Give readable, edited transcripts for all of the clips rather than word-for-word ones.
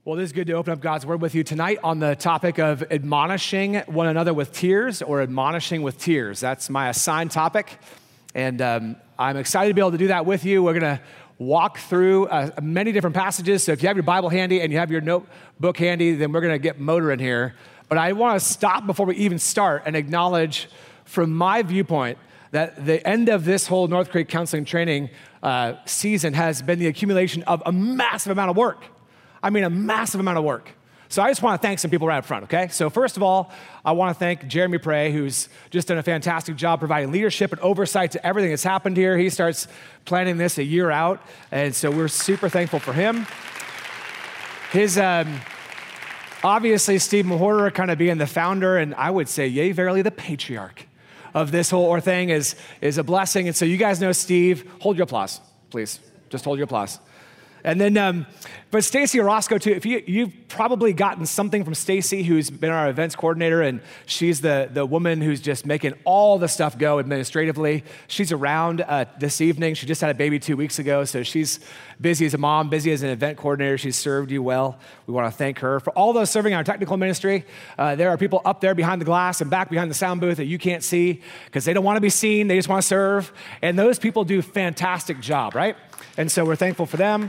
Well, it is good to open up God's Word with you tonight on the topic of admonishing one another with tears or admonishing with tears. That's my assigned topic, and I'm excited to be able to do that with you. We're going to walk through many different passages, so if you have your Bible handy and you have your notebook handy, then we're going to get motoring here. But I want to stop before we even start and acknowledge, from my viewpoint, that the end of this whole North Creek Counseling Training season has been the accumulation of a massive amount of work. I mean, a massive amount of work. So I just want to thank some people right up front, okay? So first of all, I want to thank Jeremy Prey, who's just done a fantastic job providing leadership and oversight to everything that's happened here. He starts planning this a year out, and so we're super thankful for him. His, obviously, Steve Mahorter kind of being the founder, and I would say, yea, verily, the patriarch of this whole thing is a blessing. And so you guys know Steve. Hold your applause, please. Just hold your applause. And then, but Stacy Orozco too, if you've probably gotten something from Stacy, who's been our events coordinator, and she's the woman who's just making all the stuff go administratively. She's around this evening. She just had a baby 2 weeks ago, so she's busy as a mom, busy as an event coordinator. She's served you well. We want to thank her. For all those serving our technical ministry, there are people up there behind the glass and back behind the sound booth that you can't see because they don't want to be seen. They just want to serve. And those people do a fantastic job, right? And so we're thankful for them.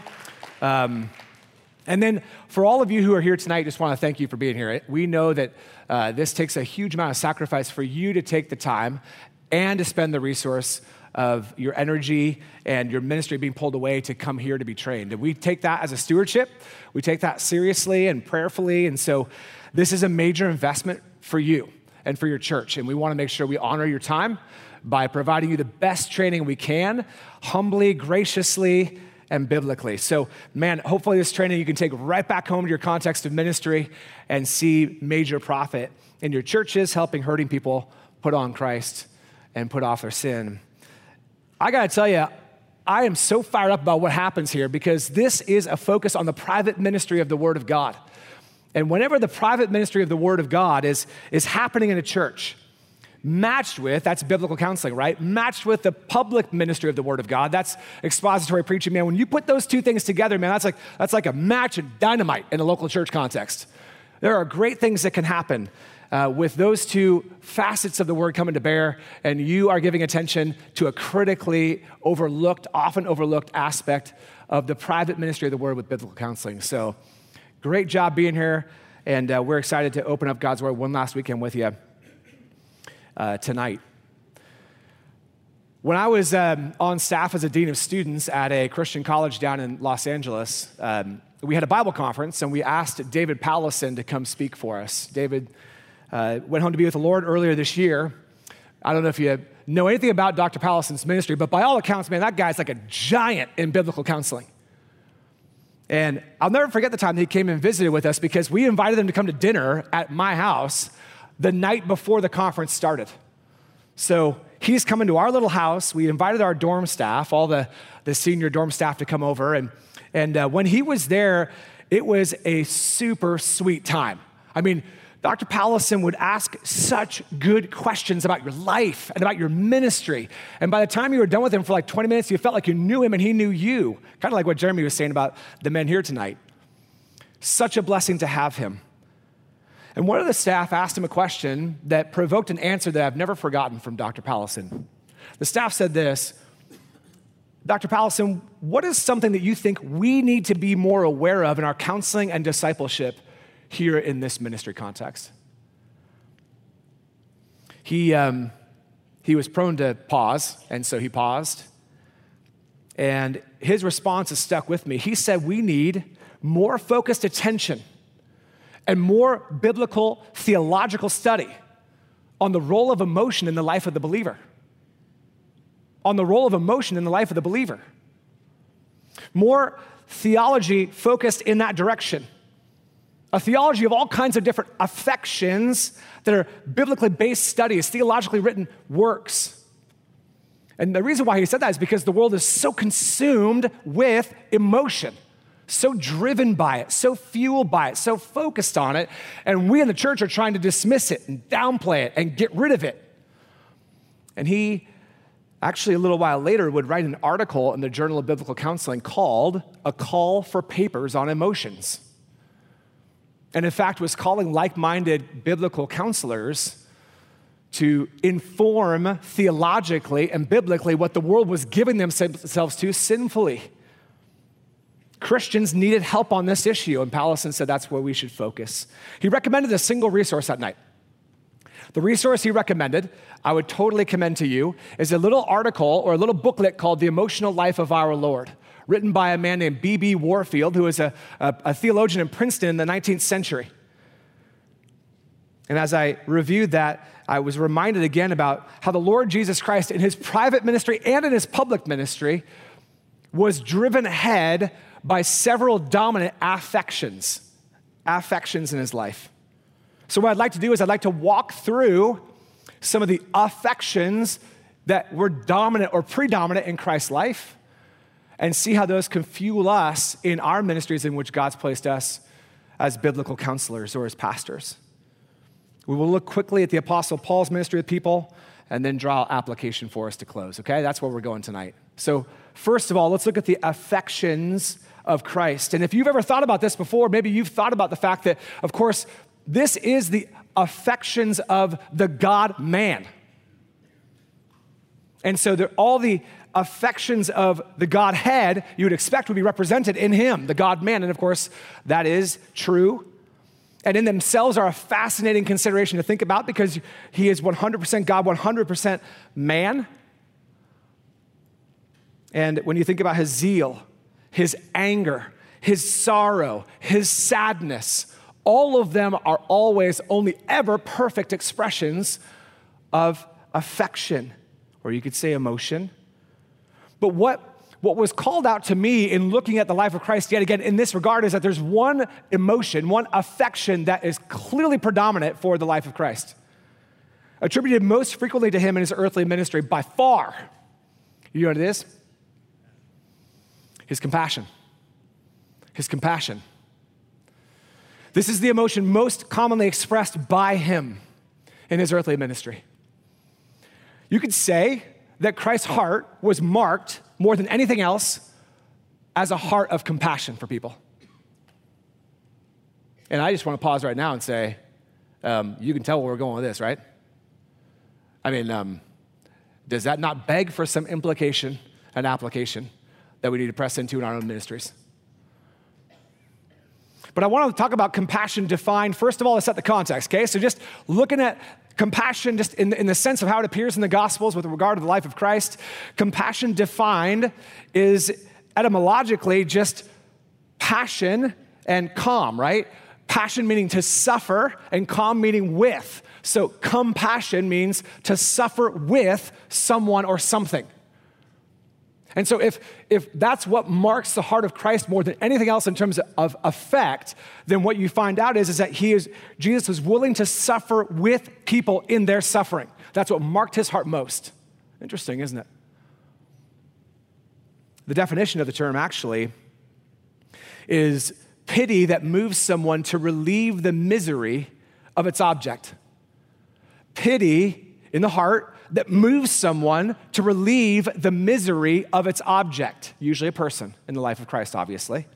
And then for all of you who are here tonight, just want to thank you for being here. We know that this takes a huge amount of sacrifice for you to take the time and to spend the resource of your energy and your ministry being pulled away to come here to be trained. And we take that as a stewardship. We take that seriously and prayerfully. And so this is a major investment for you and for your church. And we want to make sure we honor your time by providing you the best training we can, humbly, graciously, and biblically. So, man, hopefully this training you can take right back home to your context of ministry and see major profit in your churches, helping hurting people put on Christ and put off their sin. I gotta tell you, I am so fired up about what happens here because this is a focus on the private ministry of the Word of God. And whenever the private ministry of the Word of God is happening in a church, matched with, that's biblical counseling, right? Matched with the public ministry of the Word of God, that's expository preaching, man. When you put those two things together, man, that's like a match of dynamite in a local church context. There are great things that can happen with those two facets of the Word coming to bear, and you are giving attention to a critically overlooked, often overlooked aspect of the private ministry of the Word with biblical counseling. So great job being here, and we're excited to open up God's Word one last weekend with you. Tonight. When I was on staff as a dean of students at a Christian college down in Los Angeles, we had a Bible conference and we asked David Powlison to come speak for us. David went home to be with the Lord earlier this year. I don't know if you know anything about Dr. Powlison's ministry, but by all accounts, man, that guy's like a giant in biblical counseling. And I'll never forget the time that he came and visited with us because we invited him to come to dinner at my house the night before the conference started. So he's coming to our little house. We invited our dorm staff, all the senior dorm staff to come over. And when he was there, it was a super sweet time. I mean, Dr. Powlison would ask such good questions about your life and about your ministry. And by the time you were done with him for like 20 minutes, you felt like you knew him and he knew you. Kind of like what Jeremy was saying about the men here tonight. Such a blessing to have him. And one of the staff asked him a question that provoked an answer that I've never forgotten from Dr. Powlison. The staff said this, Dr. Powlison, what is something that you think we need to be more aware of in our counseling and discipleship here in this ministry context? He was prone to pause, and so he paused. And his response has stuck with me. He said, we need more focused attention and more biblical theological study on the role of emotion in the life of the believer. On the role of emotion in the life of the believer. More theology focused in that direction. A theology of all kinds of different affections that are biblically based studies, theologically written works. And the reason why he said that is because the world is so consumed with emotion. So driven by it, so fueled by it, so focused on it, and we in the church are trying to dismiss it and downplay it and get rid of it. And he actually a little while later would write an article in the Journal of Biblical Counseling called A Call for Papers on Emotions. and in fact was calling like-minded biblical counselors to inform theologically and biblically what the world was giving themselves to sinfully. Christians needed help on this issue, and Powlison said that's where we should focus. He recommended a single resource that night. The resource he recommended, I would totally commend to you, is a little article or a little booklet called The Emotional Life of Our Lord, written by a man named B.B. Warfield, who was a theologian in Princeton in the 19th century. And as I reviewed that, I was reminded again about how the Lord Jesus Christ in his private ministry and in his public ministry was driven ahead by several dominant affections in his life. So what I'd like to do is I'd like to walk through some of the affections that were dominant or predominant in Christ's life and see how those can fuel us in our ministries in which God's placed us as biblical counselors or as pastors. We will look quickly at the Apostle Paul's ministry with people and then draw application for us to close, okay? That's where we're going tonight. So first of all, let's look at the affections of Christ. And if you've ever thought about this before, maybe you've thought about the fact that, of course, this is the affections of the God-man. And so all the affections of the Godhead you would expect would be represented in him, the God-man. And of course, that is true. And in themselves are a fascinating consideration to think about because he is 100% God, 100% man. And when you think about his zeal, his anger, his sorrow, his sadness, all of them are always only ever perfect expressions of affection, or you could say emotion. But what was called out to me in looking at the life of Christ yet again in this regard is that there's one emotion, one affection that is clearly predominant for the life of Christ, attributed most frequently to him in his earthly ministry by far. You know what it is? His compassion. His compassion. This is the emotion most commonly expressed by him in his earthly ministry. You could say that Christ's heart was marked more than anything else as a heart of compassion for people. And I just want to pause right now and say, you can tell where we're going with this, right? I mean, does that not beg for some implication and application that we need to press into in our own ministries? But I want to talk about compassion defined, first of all, to set the context, okay? So just looking at compassion just in the sense of how it appears in the Gospels with regard to the life of Christ, compassion defined is etymologically just passion and calm, right? Passion meaning to suffer and calm meaning with. So compassion means to suffer with someone or something. And so if that's what marks the heart of Christ more than anything else in terms of effect, then what you find out is that Jesus was willing to suffer with people in their suffering. That's what marked his heart most. Interesting, isn't it? The definition of the term actually is pity that moves someone to relieve the misery of its object. Pity in the heart that moves someone to relieve the misery of its object, usually a person in the life of Christ, obviously.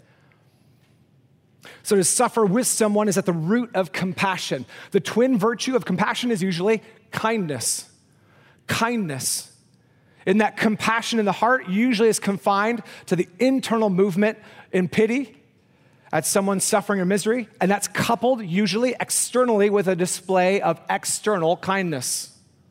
So to suffer with someone is at the root of compassion. The twin virtue of compassion is usually kindness. Kindness. In that compassion in the heart usually is confined to the internal movement in pity at someone's suffering or misery, and that's coupled usually externally with a display of external kindness.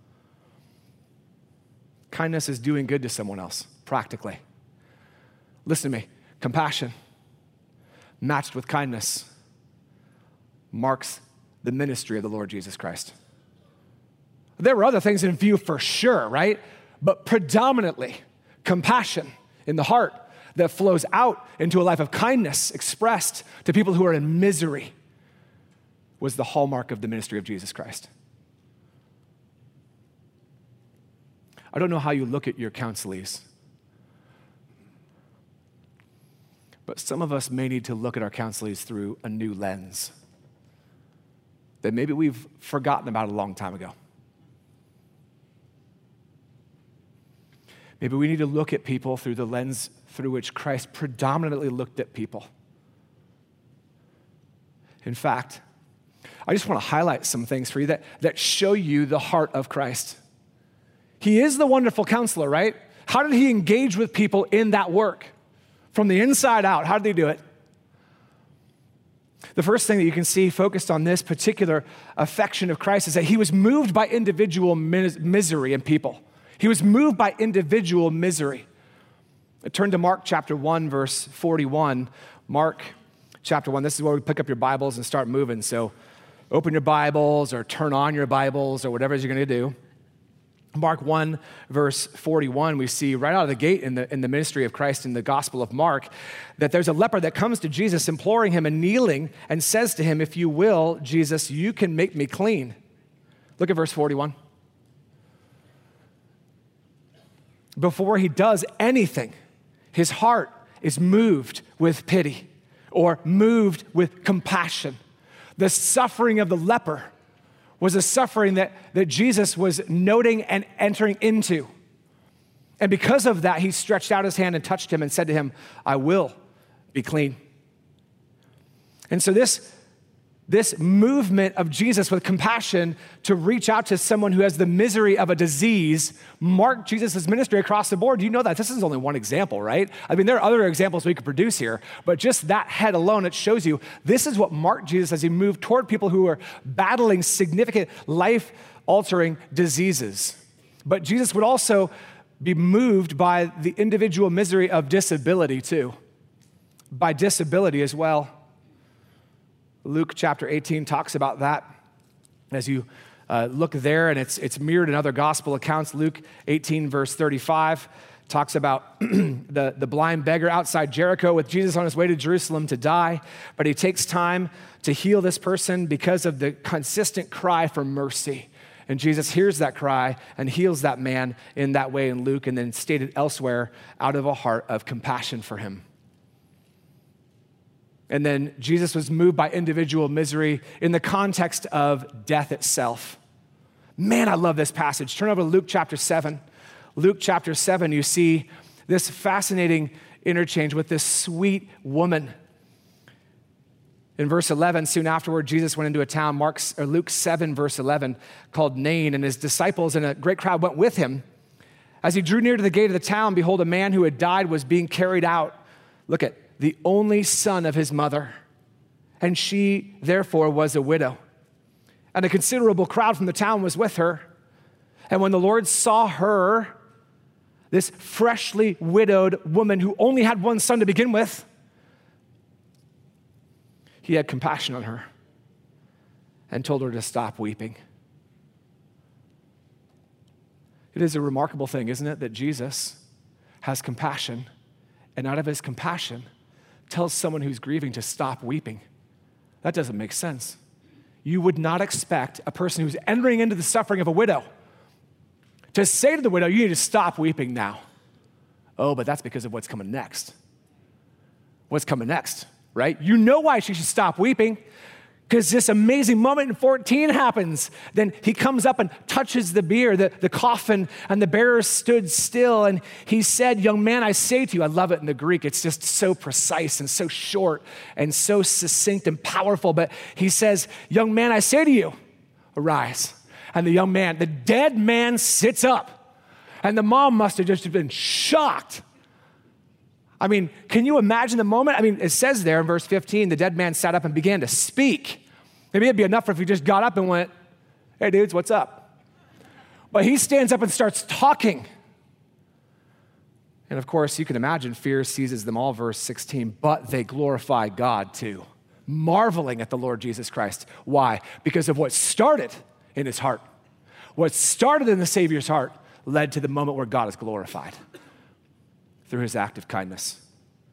Kindness is doing good to someone else, practically. Listen to me. Compassion matched with kindness marks the ministry of the Lord Jesus Christ. There were other things in view for sure, right? But predominantly, compassion in the heart that flows out into a life of kindness expressed to people who are in misery was the hallmark of the ministry of Jesus Christ. I don't know how you look at your counselees, but some of us may need to look at our counselees through a new lens that maybe we've forgotten about a long time ago. Maybe we need to look at people through the lens through which Christ predominantly looked at people. In fact, I just want to highlight some things for you that show you the heart of Christ. He is the wonderful counselor, right? How did he engage with people in that work? From the inside out, how did he do it? The first thing that you can see focused on this particular affection of Christ is that he was moved by individual misery in people. He was moved by individual misery. Turn to Mark chapter 1, verse 41. Mark chapter 1, this is where we pick up your Bibles and start moving. So open your Bibles or turn on your Bibles or whatever it is you're going to do. Mark 1, verse 41, we see right out of the gate in the ministry of Christ in the Gospel of Mark that there's a leper that comes to Jesus imploring him and kneeling and says to him, "If you will, Jesus, you can make me clean." Look at verse 41. Before he does anything, his heart is moved with pity or moved with compassion. The suffering of the leper was a suffering that Jesus was noting and entering into. And because of that, he stretched out his hand and touched him and said to him, "I will be clean." And so this movement of Jesus with compassion to reach out to someone who has the misery of a disease marked Jesus' ministry across the board. You know that. This is only one example, right? I mean, there are other examples we could produce here, but just that head alone, it shows you this is what marked Jesus as he moved toward people who were battling significant life-altering diseases. But Jesus would also be moved by the individual misery of disability too, by disability as well. Luke chapter 18 talks about that. As you look there, and it's mirrored in other gospel accounts. Luke 18, verse 35, talks about the blind beggar outside Jericho with Jesus on his way to Jerusalem to die, but he takes time to heal this person because of the consistent cry for mercy. And Jesus hears that cry and heals that man in that way in Luke, and then stated elsewhere, out of a heart of compassion for him. And then Jesus was moved by individual misery in the context of death itself. Man, I love this passage. Turn over to Luke chapter 7. Luke chapter 7, you see this fascinating interchange with this sweet woman. In verse 11, soon afterward, Jesus went into a town, Luke 7, verse 11, called Nain, and his disciples and a great crowd went with him. As he drew near to the gate of the town, behold, a man who had died was being carried out. Look at the only son of his mother, and she therefore was a widow. And a considerable crowd from the town was with her. And when the Lord saw her, this freshly widowed woman who only had one son to begin with, he had compassion on her and told her to stop weeping. It is a remarkable thing, isn't it, that Jesus has compassion, and out of his compassion, tells someone who's grieving to stop weeping. That doesn't make sense. You would not expect a person who's entering into the suffering of a widow to say to the widow, "You need to stop weeping now." Oh, but that's because of what's coming next. What's coming next, right? You know why she should stop weeping. Because this amazing moment in 14 happens. Then he comes up and touches the bier, the coffin, and the bearer stood still. And he said, "Young man, I say to you," I love it in the Greek. It's just so precise and so short and so succinct and powerful. But he says, "Young man, I say to you, arise." And the dead man sits up. And the mom must have just been shocked. I mean, can you imagine the moment? I mean, it says there in verse 15, the dead man sat up and began to speak. Maybe it'd be enough if he just got up and went, "Hey dudes, what's up?" But he stands up and starts talking. And of course, you can imagine fear seizes them all, verse 16, but they glorify God too, marveling at the Lord Jesus Christ. Why? Because of what started in his heart. What started in the Savior's heart led to the moment where God is glorified through his act of kindness.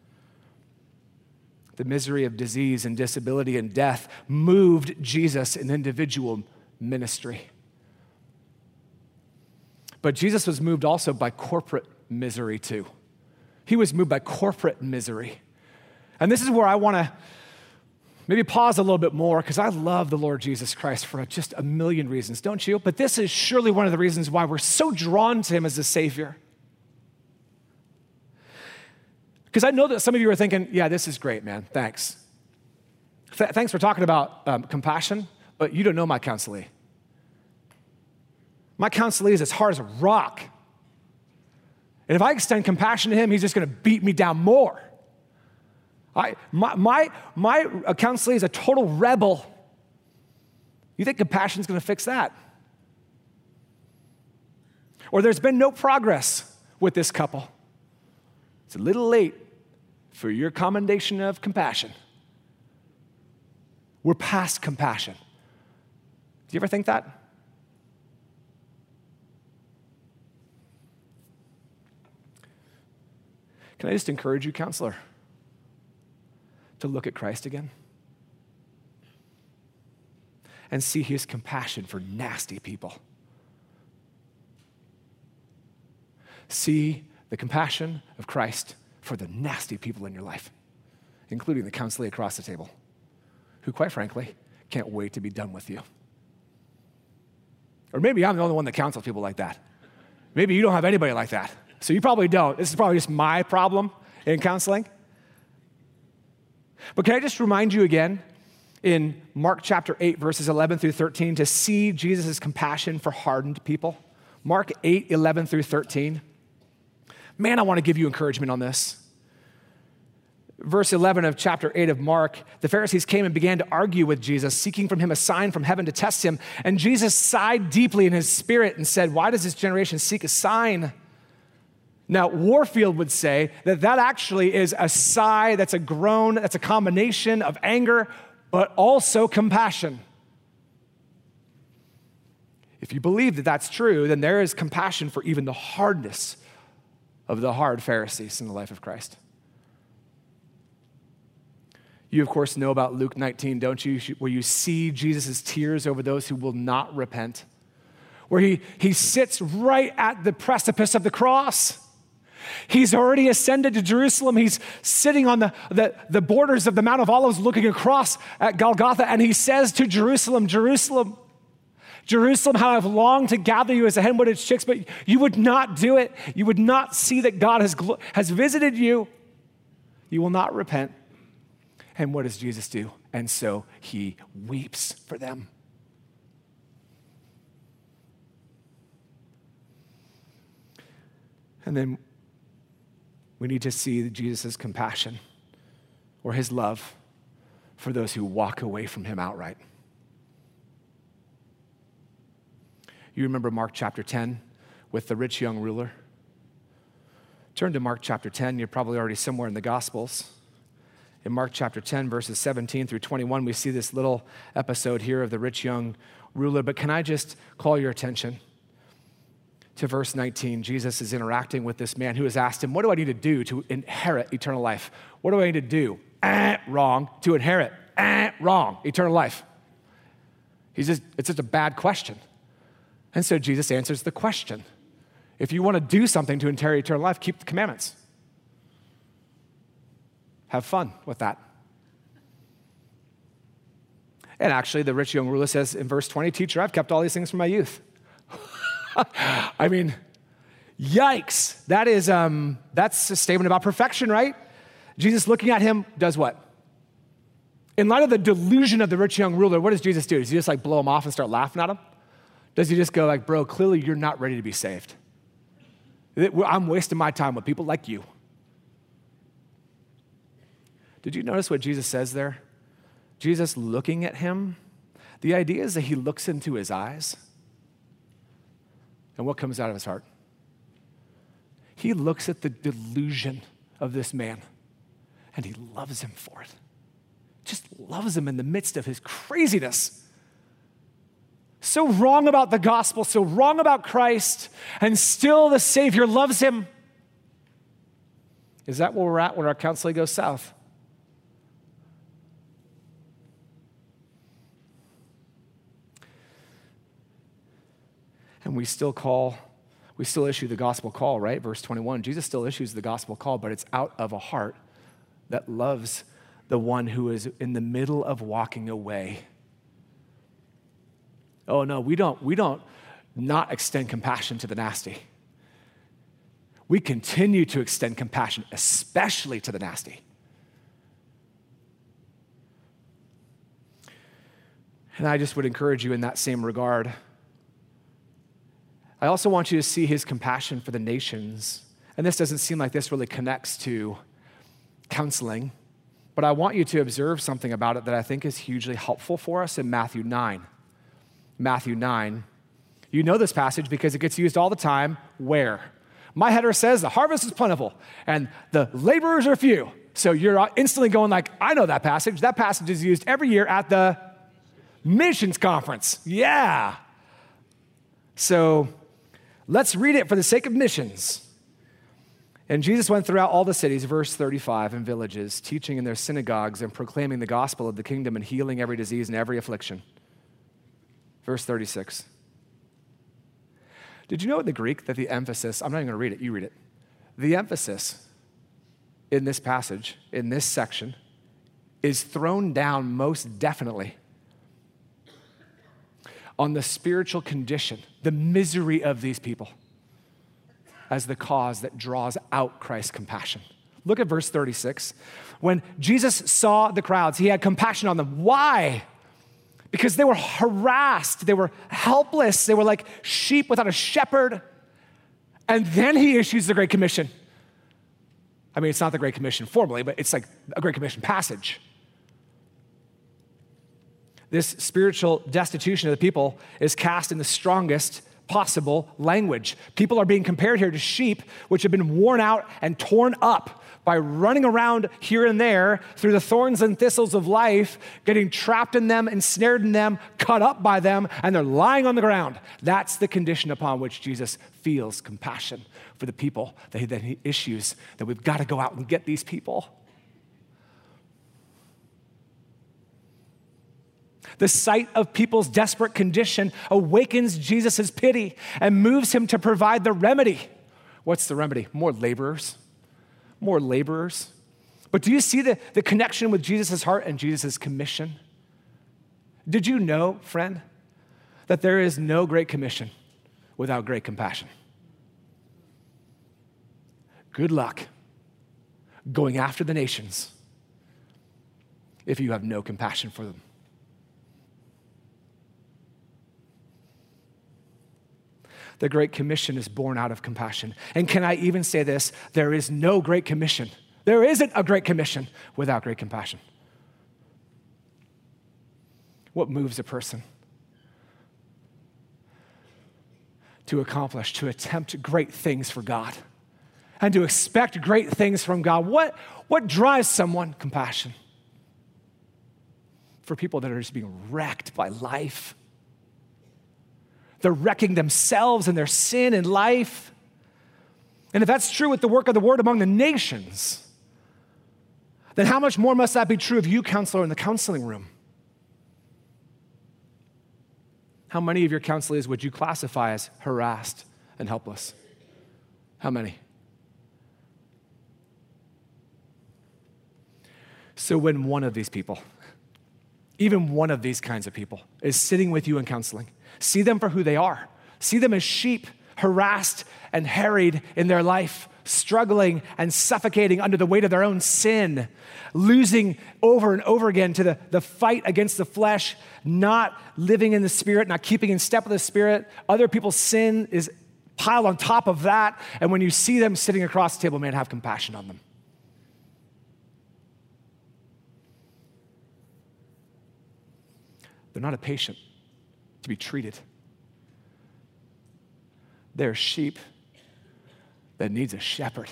The misery of disease and disability and death moved Jesus in individual ministry. But Jesus was moved also by corporate misery too. He was moved by corporate misery. And this is where I want to maybe pause a little bit more, because I love the Lord Jesus Christ for just a million reasons, don't you? But this is surely one of the reasons why we're so drawn to him as a Savior. Because I know that some of you are thinking, "Yeah, this is great, man, thanks. Thanks for talking about compassion, but you don't know my counselee. My counselee is as hard as a rock. And if I extend compassion to him, he's just going to beat me down more. My counselee is a total rebel. You think compassion is going to fix that? Or there's been no progress with this couple. It's a little late for your commendation of compassion. We're past compassion. Do you ever think that? Can I just encourage you, counselor, to look at Christ again and see his compassion for nasty people? See the compassion of Christ for the nasty people in your life, including the counselee across the table, who, quite frankly, can't wait to be done with you. Or maybe I'm the only one that counsels people like that. Maybe you don't have anybody like that. So you probably don't. This is probably just my problem in counseling. But can I just remind you again in Mark chapter 8, verses 11 through 13, to see Jesus' compassion for hardened people? Mark 8, 11 through 13. Man, I want to give you encouragement on this. Verse 11 of chapter 8 of Mark, the Pharisees came and began to argue with Jesus, seeking from him a sign from heaven to test him. And Jesus sighed deeply in his spirit and said, "Why does this generation seek a sign?" Now, Warfield would say that actually is a sigh, that's a groan, that's a combination of anger, but also compassion. If you believe that that's true, then there is compassion for even the hardness of the hard Pharisees in the life of Christ. You, of course, know about Luke 19, don't you? Where you see Jesus' tears over those who will not repent. Where he sits right at the precipice of the cross. He's already ascended to Jerusalem. He's sitting on the borders of the Mount of Olives looking across at Golgotha, and he says to Jerusalem, "Jerusalem, Jerusalem, how I've longed to gather you as a hen would its chicks, but you would not do it. You would not see that God has visited you. You will not repent." And what does Jesus do? And so he weeps for them. And then we need to see Jesus' compassion or his love for those who walk away from him outright. You remember Mark chapter 10 with the rich young ruler? Turn to Mark chapter 10. You're probably already somewhere in the Gospels. In Mark chapter 10, verses 17 through 21, we see this little episode here of the rich young ruler. But can I just call your attention to verse 19? Jesus is interacting with this man who has asked him, "What do I need to do to inherit eternal life?" What do I need to do? Wrong. To inherit. Wrong. Eternal life. It's just a bad question. And so Jesus answers the question. If you want to do something to inherit eternal life, keep the commandments. Have fun with that. And actually, the rich young ruler says in verse 20, "Teacher, I've kept all these things from my youth." I mean, yikes. That's a statement about perfection, right? Jesus looking at him does what? In light of the delusion of the rich young ruler, what does Jesus do? Does he just blow him off and start laughing at him? Does he just go "Bro, clearly you're not ready to be saved. I'm wasting my time with people like you." Did you notice what Jesus says there? Jesus looking at him. The idea is that he looks into his eyes. And what comes out of his heart? He looks at the delusion of this man, and he loves him for it. Just loves him in the midst of his craziness. So wrong about the gospel, so wrong about Christ, and still the Savior loves him. Is that where we're at when our counseling goes south? And we still issue the gospel call, right? Verse 21, Jesus still issues the gospel call, but it's out of a heart that loves the one who is in the middle of walking away. Oh no, we don't not extend compassion to the nasty. We continue to extend compassion, especially to the nasty. And I just would encourage you in that same regard. I also want you to see his compassion for the nations. And this doesn't seem like this really connects to counseling, but I want you to observe something about it that I think is hugely helpful for us in Matthew 9. Matthew 9. You know this passage because it gets used all the time. Where? My header says the harvest is plentiful and the laborers are few. So you're instantly going like, I know that passage. That passage is used every year at the missions conference. Yeah. So let's read it for the sake of missions. And Jesus went throughout all the cities, verse 35, and villages, teaching in their synagogues and proclaiming the gospel of the kingdom and healing every disease and every affliction. Verse 36. Did you know in the Greek that the emphasis, I'm not even going to read it, you read it. The emphasis in this passage, in this section, is thrown down most definitely on the spiritual condition, the misery of these people, as the cause that draws out Christ's compassion. Look at verse 36. When Jesus saw the crowds, he had compassion on them. Why? Because they were harassed, they were helpless, they were like sheep without a shepherd. And then he issues the Great Commission. I mean, it's not the Great Commission formally, but it's like a Great Commission passage. This spiritual destitution of the people is cast in the strongest possible language. People are being compared here to sheep, which have been worn out and torn up by running around here and there through the thorns and thistles of life, getting trapped in them, ensnared in them, cut up by them, and they're lying on the ground. That's the condition upon which Jesus feels compassion for the people that he issues, that we've got to go out and get these people. The sight of people's desperate condition awakens Jesus' pity and moves him to provide the remedy. What's the remedy? More laborers. More laborers. But do you see the connection with Jesus' heart and Jesus' commission? Did you know, friend, that there is no great commission without great compassion? Good luck going after the nations if you have no compassion for them. The Great Commission is born out of compassion. And can I even say this? There is no Great Commission. There isn't a Great Commission without great compassion. What moves a person to accomplish, to attempt great things for God and to expect great things from God? What drives someone? Compassion. For people that are just being wrecked by life. They're wrecking themselves and their sin and life. And if that's true with the work of the word among the nations, then how much more must that be true of you, counselor, in the counseling room? How many of your counselees would you classify as harassed and helpless? How many? So when one of these people, even one of these kinds of people, is sitting with you in counseling, see them for who they are. See them as sheep, harassed and harried in their life, struggling and suffocating under the weight of their own sin, losing over and over again to the fight against the flesh, not living in the Spirit, not keeping in step with the Spirit. Other people's sin is piled on top of that. And when you see them sitting across the table, man, have compassion on them. They're not a patient to be treated. They're sheep that needs a shepherd.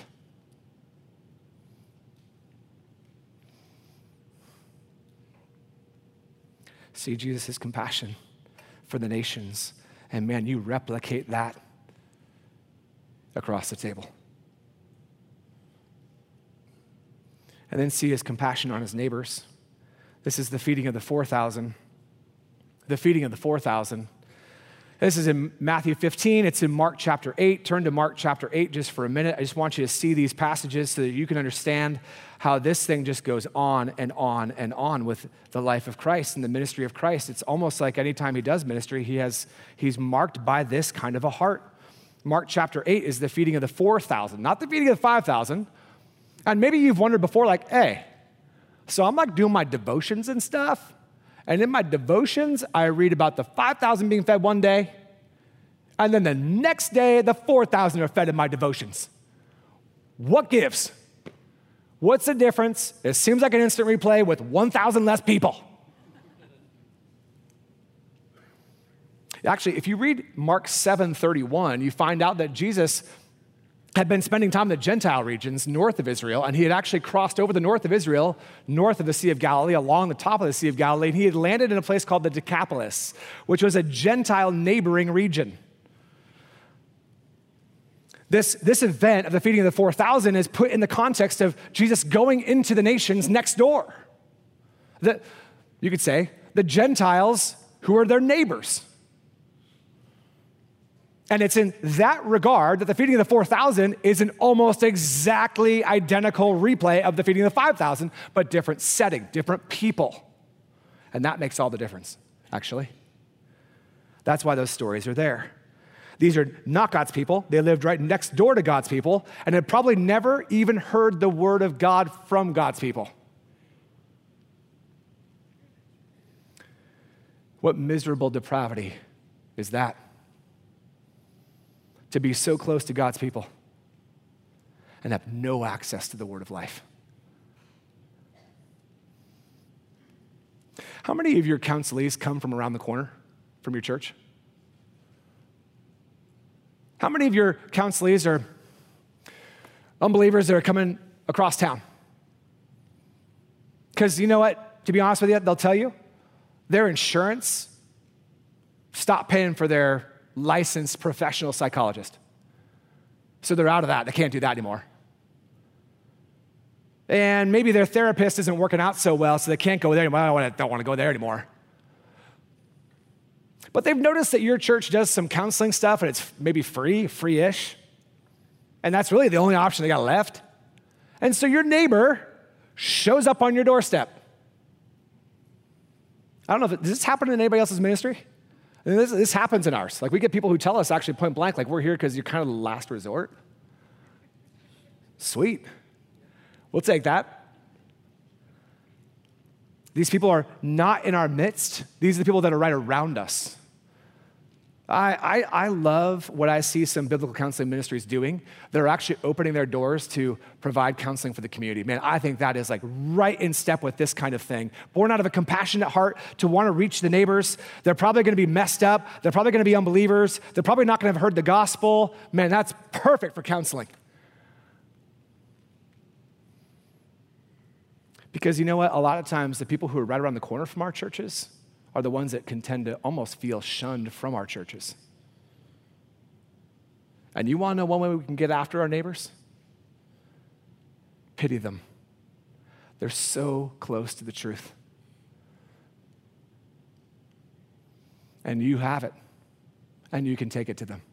See Jesus' compassion for the nations, and man, you replicate that across the table. And then see his compassion on his neighbors. This is the feeding of the 4,000. The feeding of the 4,000. This is in Matthew 15. It's in Mark chapter 8. Turn to Mark chapter 8 just for a minute. I just want you to see these passages so that you can understand how this thing just goes on and on and on with the life of Christ and the ministry of Christ. It's almost like anytime he does ministry, he's marked by this kind of a heart. Mark chapter 8 is the feeding of the 4,000, not the feeding of the 5,000. And maybe you've wondered before, like, hey, so I'm like doing my devotions and stuff, And in my devotions, I read about the 5,000 being fed one day, and then the next day, the 4,000 are fed in my devotions. What gives? What's the difference? It seems like an instant replay with 1,000 less people. Actually, if you read Mark 7:31, you find out that Jesus had been spending time in the Gentile regions north of Israel, and he had actually crossed over the north of Israel, north of the Sea of Galilee, along the top of the Sea of Galilee, and he had landed in a place called the Decapolis, which was a Gentile neighboring region. This event of the feeding of the 4,000 is put in the context of Jesus going into the nations next door. You could say the Gentiles who are their neighbors. And it's in that regard that the feeding of the 4,000 is an almost exactly identical replay of the feeding of the 5,000, but different setting, different people. And that makes all the difference, actually. That's why those stories are there. These are not God's people. They lived right next door to God's people and had probably never even heard the word of God from God's people. What miserable depravity is that? To be so close to God's people and have no access to the word of life. How many of your counselees come from around the corner from your church? How many of your counselees are unbelievers that are coming across town? Because you know what? To be honest with you, they'll tell you their insurance stopped paying for their licensed professional psychologist. So they're out of that. They can't do that anymore. And maybe their therapist isn't working out so well, so they can't go there anymore. I don't want to go there anymore. But they've noticed that your church does some counseling stuff, and it's maybe free-ish. And that's really the only option they got left. And so your neighbor shows up on your doorstep. I don't know, does this happen in anybody else's ministry? And this happens in ours. Like, we get people who tell us actually point blank, like, we're here because you're kind of the last resort. Sweet. We'll take that. These people are not in our midst. These are the people that are right around us. I love what I see some biblical counseling ministries doing. They're actually opening their doors to provide counseling for the community. Man, I think that is like right in step with this kind of thing. Born out of a compassionate heart to want to reach the neighbors. They're probably going to be messed up. They're probably going to be unbelievers. They're probably not going to have heard the gospel. Man, that's perfect for counseling. Because you know what? A lot of times the people who are right around the corner from our churches are the ones that can tend to almost feel shunned from our churches. And you want to know one way we can get after our neighbors? Pity them. They're so close to the truth. And you have it. And you can take it to them.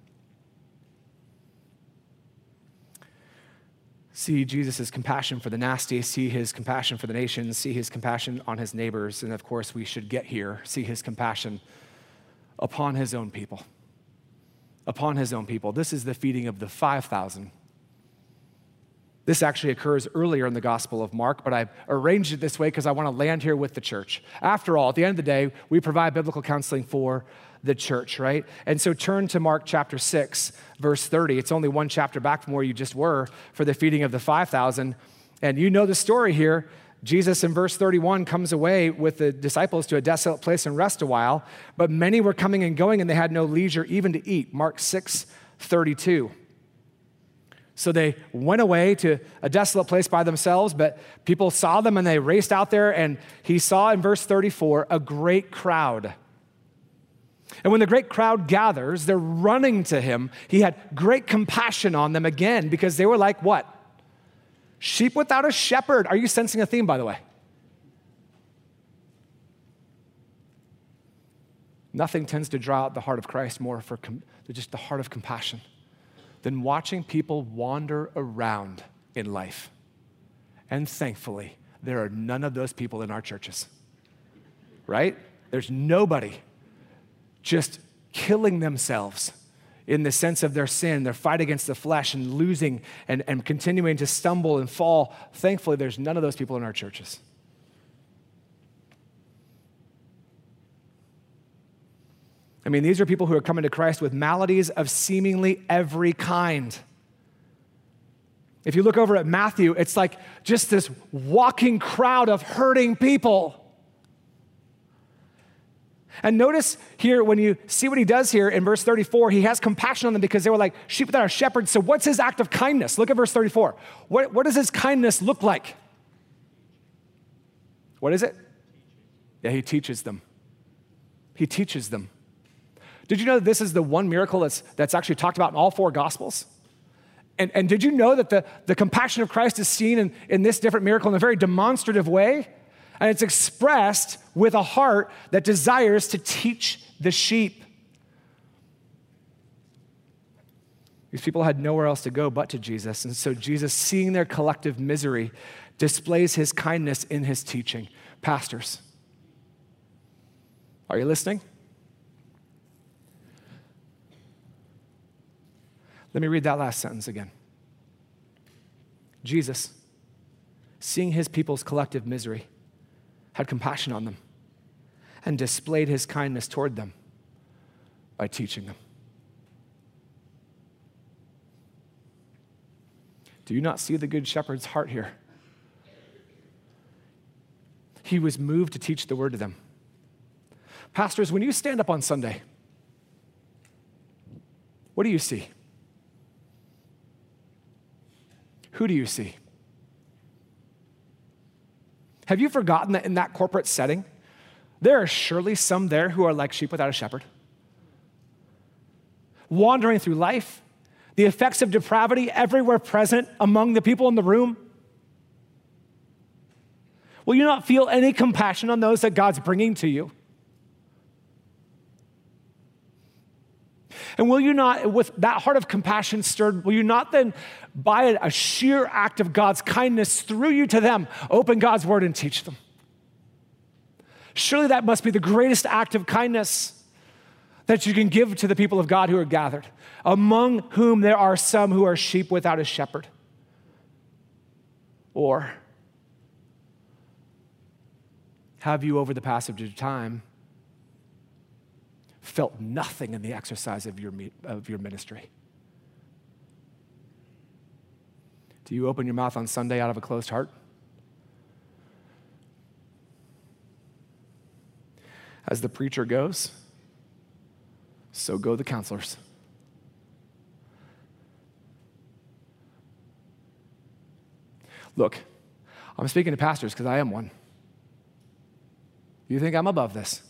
See Jesus' compassion for the nasty, see his compassion for the nations, see his compassion on his neighbors, and of course we should get here, see his compassion upon his own people. Upon his own people. This is the feeding of the 5,000. This actually occurs earlier in the Gospel of Mark, but I've arranged it this way because I want to land here with the church. After all, at the end of the day, we provide biblical counseling for the church, right? And so turn to Mark chapter 6, verse 30. It's only one chapter back from where you just were for the feeding of the 5,000. And you know the story here. Jesus in verse 31 comes away with the disciples to a desolate place and rest a while, but many were coming and going and they had no leisure even to eat. Mark 6:32. So they went away to a desolate place by themselves, but people saw them and they raced out there, and he saw in verse 34 a great crowd. And when the great crowd gathers, they're running to him. He had great compassion on them again because they were like what? Sheep without a shepherd. Are you sensing a theme, by the way? Nothing tends to draw out the heart of Christ more for just the heart of compassion than watching people wander around in life. And thankfully, there are none of those people in our churches, right? There's nobody just killing themselves in the sense of their sin, their fight against the flesh and losing and continuing to stumble and fall. Thankfully, there's none of those people in our churches. I mean, these are people who are coming to Christ with maladies of seemingly every kind. If you look over at Matthew, it's like just this walking crowd of hurting people. And notice here, when you see what he does here in verse 34, he has compassion on them because they were like sheep without a shepherd. So what's his act of kindness? Look at verse 34. What does his kindness look like? What is it? Yeah, he teaches them. He teaches them. Did you know that this is the one miracle that's actually talked about in all four Gospels? And did you know that the compassion of Christ is seen in this different miracle in a very demonstrative way? And it's expressed with a heart that desires to teach the sheep. These people had nowhere else to go but to Jesus. And so Jesus, seeing their collective misery, displays his kindness in his teaching. Pastors, are you listening? Let me read that last sentence again. Jesus, seeing his people's collective misery, had compassion on them and displayed his kindness toward them by teaching them. Do you not see the Good Shepherd's heart here? He was moved to teach the word to them. Pastors, when you stand up on Sunday, what do you see? Who do you see? Have you forgotten that in that corporate setting, there are surely some there who are like sheep without a shepherd? Wandering through life, the effects of depravity everywhere present among the people in the room. Will you not feel any compassion on those that God's bringing to you? And will you not, with that heart of compassion stirred, will you not then, by a sheer act of God's kindness through you to them, open God's word and teach them? Surely that must be the greatest act of kindness that you can give to the people of God who are gathered, among whom there are some who are sheep without a shepherd. Or have you, over the passage of time, felt nothing in the exercise of your ministry? Do you open your mouth on Sunday out of a closed heart? As the preacher goes, so go the counselors. Look, I'm speaking to pastors because I am one. You think I'm above this?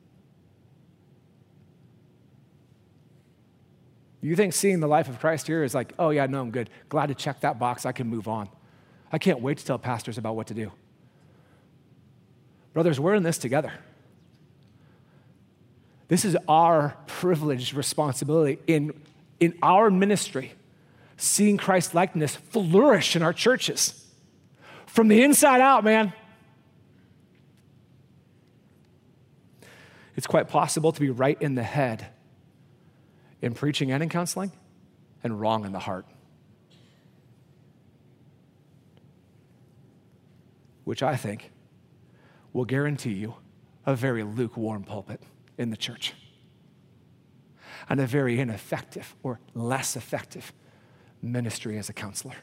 You think seeing the life of Christ here is like, oh yeah, no, I'm good. Glad to check that box. I can move on. I can't wait to tell pastors about what to do. Brothers, we're in this together. This is our privileged responsibility in our ministry, seeing Christ's likeness flourish in our churches. From the inside out, man. It's quite possible to be right in the head in preaching and in counseling, and wrong in the heart. Which I think will guarantee you a very lukewarm pulpit in the church, and a very ineffective or less effective ministry as a counselor.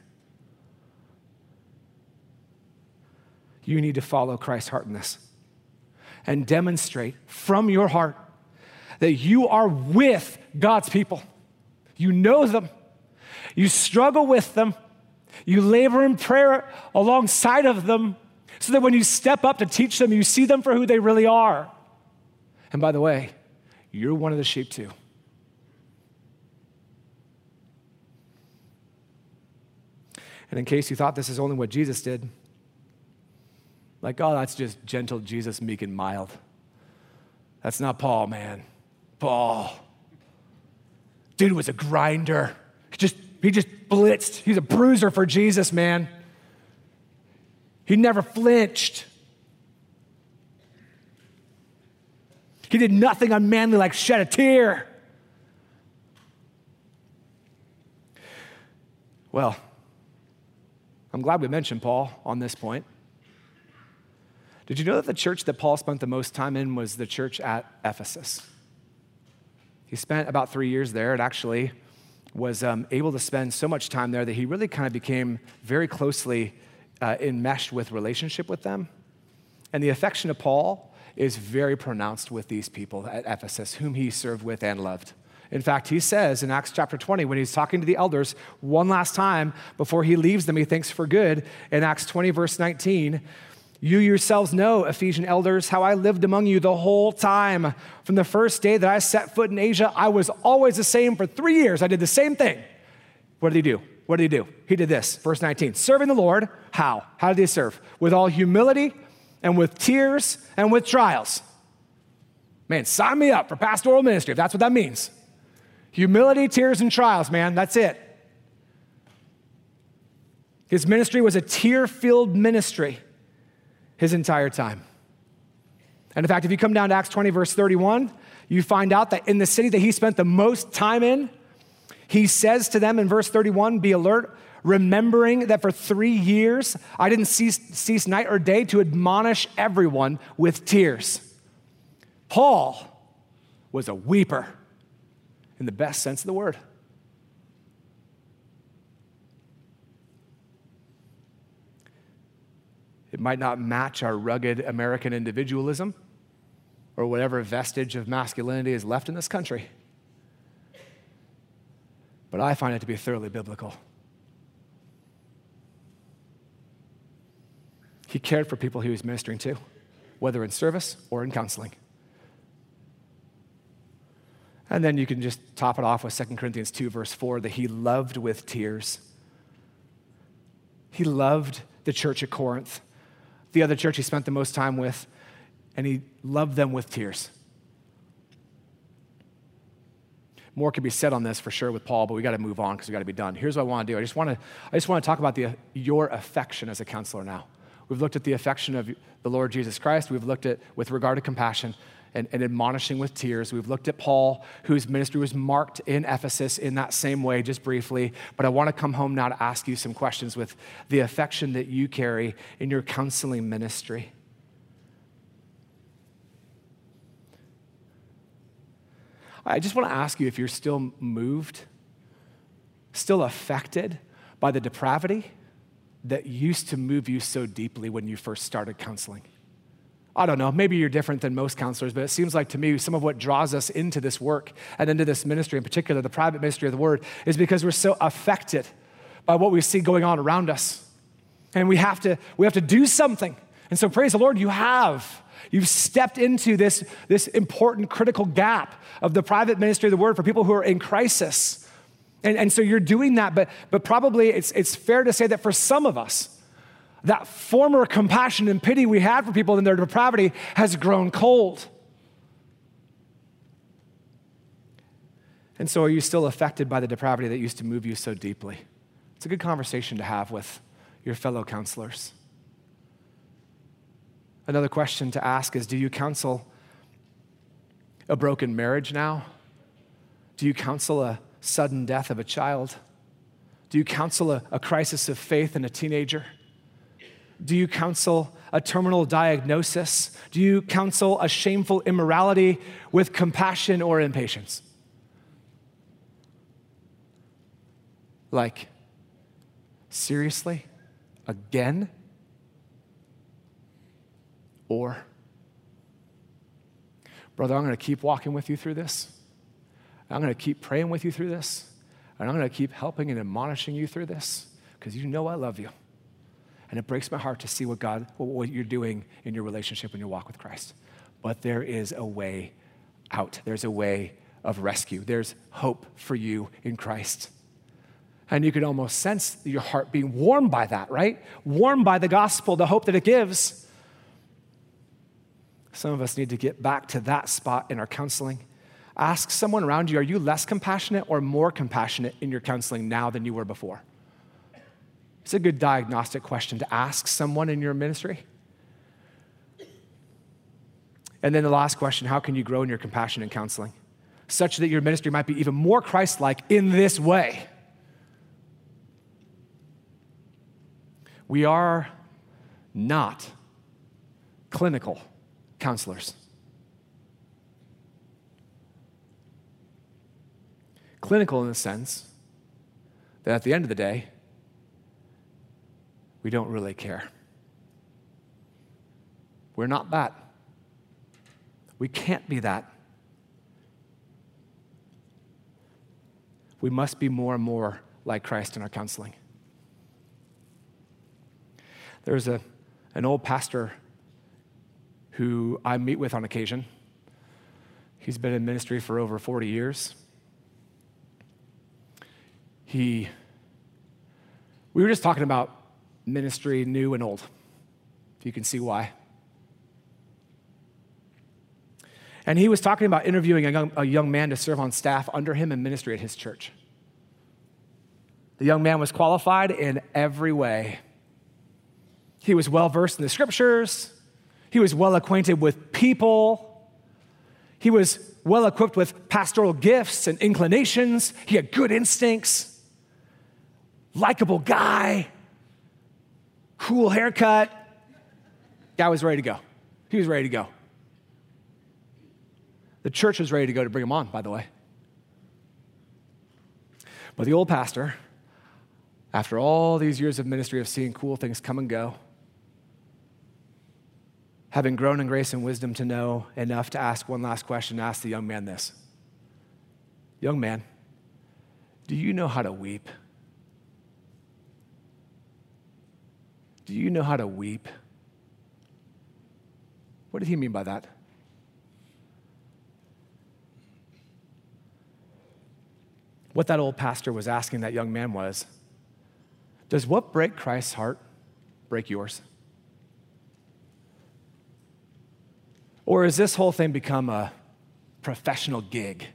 You need to follow Christ's heart in this and demonstrate from your heart that you are with God's people. You know them. You struggle with them. You labor in prayer alongside of them so that when you step up to teach them, you see them for who they really are. And by the way, you're one of the sheep too. And in case you thought this is only what Jesus did, like, oh, that's just gentle Jesus, meek and mild. That's not Paul, man. Paul. Dude was a grinder. He just blitzed. He's a bruiser for Jesus, man. He never flinched. He did nothing unmanly like shed a tear. Well, I'm glad we mentioned Paul on this point. Did you know that the church that Paul spent the most time in was the church at Ephesus? He spent about 3 years there and actually was able to spend so much time there that he really kind of became very closely enmeshed with relationship with them. And the affection of Paul is very pronounced with these people at Ephesus, whom he served with and loved. In fact, he says in Acts chapter 20, when he's talking to the elders one last time before he leaves them, he thinks for good, in Acts 20, verse 19, you yourselves know, Ephesian elders, how I lived among you the whole time. From the first day that I set foot in Asia, I was always the same for 3 years. I did the same thing. What did he do? What did he do? He did this, verse 19, serving the Lord. How? How did he serve? With all humility and with tears and with trials. Man, sign me up for pastoral ministry, if that's what that means. Humility, tears, and trials, man, that's it. His ministry was a tear-filled ministry his entire time. And in fact, if you come down to Acts 20, verse 31, you find out that in the city that he spent the most time in, he says to them in verse 31, be alert, remembering that for 3 years I didn't cease night or day to admonish everyone with tears. Paul was a weeper in the best sense of the word. It might not match our rugged American individualism or whatever vestige of masculinity is left in this country, but I find it to be thoroughly biblical. He cared for people he was ministering to, whether in service or in counseling. And then you can just top it off with 2 Corinthians 2, verse 4, that he loved with tears. He loved the church at Corinth, the other church he spent the most time with, and he loved them with tears. More could be said on this for sure with Paul, but we got to move on because we got to be done. Here's what I want to do. I just want to talk about your affection as a counselor now. We've looked at the affection of the Lord Jesus Christ. We've looked at with regard to compassion and admonishing with tears. We've looked at Paul, whose ministry was marked in Ephesus in that same way, just briefly. But I want to come home now to ask you some questions with the affection that you carry in your counseling ministry. I just want to ask you if you're still moved, still affected by the depravity that used to move you so deeply when you first started counseling. I don't know, maybe you're different than most counselors, but it seems like to me some of what draws us into this work and into this ministry, in particular the private ministry of the word, is because we're so affected by what we see going on around us. And we have to do something. And so praise the Lord, you've stepped into this important critical gap of the private ministry of the word for people who are in crisis. And so you're doing that, but probably it's fair to say that for some of us, that former compassion and pity we had for people in their depravity has grown cold. And so are you still affected by the depravity that used to move you so deeply? It's a good conversation to have with your fellow counselors. Another question to ask is, do you counsel a broken marriage now? Do you counsel a sudden death of a child? Do you counsel a crisis of faith in a teenager? Do you counsel a terminal diagnosis? Do you counsel a shameful immorality with compassion or impatience? Like, seriously? Again? Or, brother, I'm going to keep walking with you through this. I'm going to keep praying with you through this. And I'm going to keep helping and admonishing you through this because you know I love you. And it breaks my heart to see what you're doing in your relationship and your walk with Christ. But there is a way out. There's a way of rescue. There's hope for you in Christ. And you can almost sense your heart being warmed by that, right? Warmed by the gospel, the hope that it gives. Some of us need to get back to that spot in our counseling. Ask someone around you, are you less compassionate or more compassionate in your counseling now than you were before? It's a good diagnostic question to ask someone in your ministry. And then the last question, how can you grow in your compassion and counseling such that your ministry might be even more Christ-like in this way? We are not clinical counselors. clinical in the sense that at the end of the day, we don't really care. We're not that. We can't be that. We must be more and more like Christ in our counseling. There's an old pastor who I meet with on occasion. He's been in ministry for over 40 years. We were just talking about ministry, new and old. If you can see why. And he was talking about interviewing a young man to serve on staff under him in ministry at his church. The young man was qualified in every way. He was well-versed in the scriptures. He was well-acquainted with people. He was well-equipped with pastoral gifts and inclinations. He had good instincts. Likable guy. Cool haircut. Guy was ready to go. He was ready to go. The church was ready to go to bring him on, by the way. But the old pastor, after all these years of ministry of seeing cool things come and go, having grown in grace and wisdom to know enough to ask one last question, asked the young man this. Young man, do you know how to weep? Do you know how to weep? What did he mean by that? What that old pastor was asking that young man was, does what break Christ's heart break yours? Or has this whole thing become a professional gig?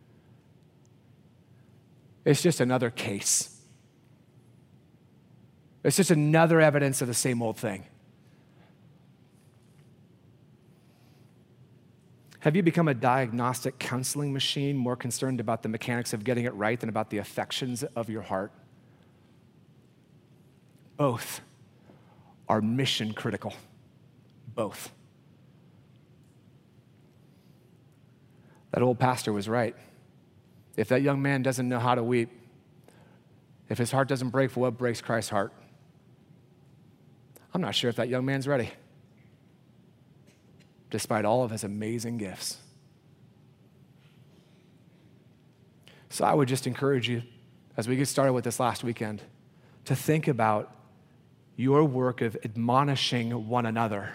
It's just another case. It's just another evidence of the same old thing. Have you become a diagnostic counseling machine, more concerned about the mechanics of getting it right than about the affections of your heart? Both are mission critical. Both. That old pastor was right. If that young man doesn't know how to weep, if his heart doesn't break for what breaks Christ's heart, I'm not sure if that young man's ready, despite all of his amazing gifts. So I would just encourage you, as we get started with this last weekend, to think about your work of admonishing one another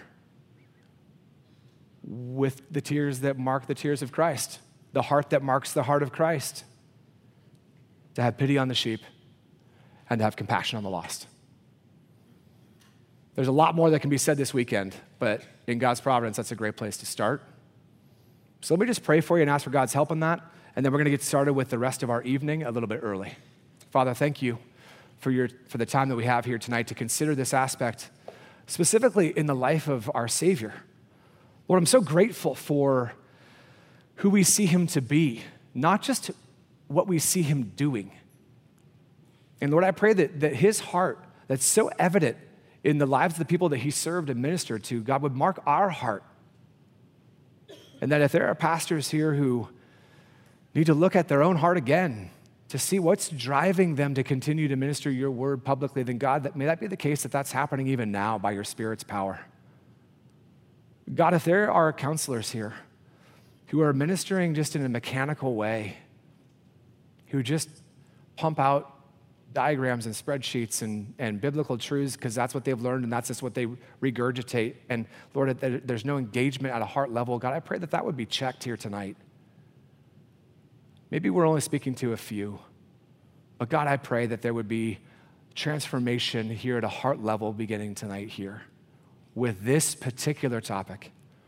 with the tears that mark the tears of Christ, the heart that marks the heart of Christ, to have pity on the sheep and to have compassion on the lost. There's a lot more that can be said this weekend, but in God's providence, that's a great place to start. So let me just pray for you and ask for God's help in that, and then we're going to get started with the rest of our evening a little bit early. Father, thank you for the time that we have here tonight to consider this aspect, specifically in the life of our Savior. Lord, I'm so grateful for who we see him to be, not just what we see him doing. And Lord, I pray that his heart, that's so evident in the lives of the people that he served and ministered to, God, would mark our heart. And that if there are pastors here who need to look at their own heart again to see what's driving them to continue to minister your word publicly, then God, may that be the case that that's happening even now by your Spirit's power. God, if there are counselors here who are ministering just in a mechanical way, who just pump out diagrams and spreadsheets and biblical truths because that's what they've learned and that's just what they regurgitate. And Lord, there's no engagement at a heart level. God, I pray that that would be checked here tonight. Maybe we're only speaking to a few, but God, I pray that there would be transformation here at a heart level beginning tonight here with this particular topic.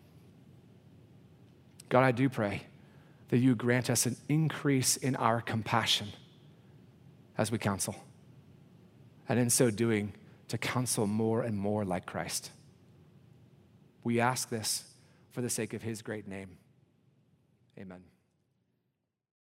God, I do pray that you grant us an increase in our compassion as we counsel, and in so doing, to counsel more and more like Christ. We ask this for the sake of his great name. Amen.